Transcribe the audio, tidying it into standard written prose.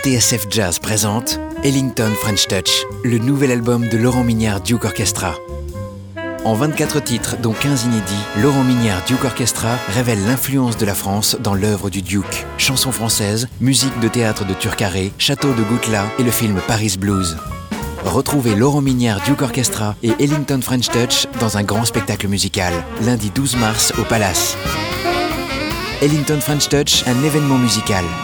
TSF Jazz présente Ellington French Touch, le nouvel album de Laurent Mignard Duke Orchestra. En 24 titres, dont 15 inédits, Laurent Mignard Duke Orchestra révèle l'influence de la France dans l'œuvre du Duke. Chansons françaises, musique de théâtre de Turcaret, château de Goutla et le film Paris Blues. Retrouvez Laurent Mignard Duke Orchestra et Ellington French Touch dans un grand spectacle musical, lundi 12 mars au Palace. Ellington French Touch, un événement musical.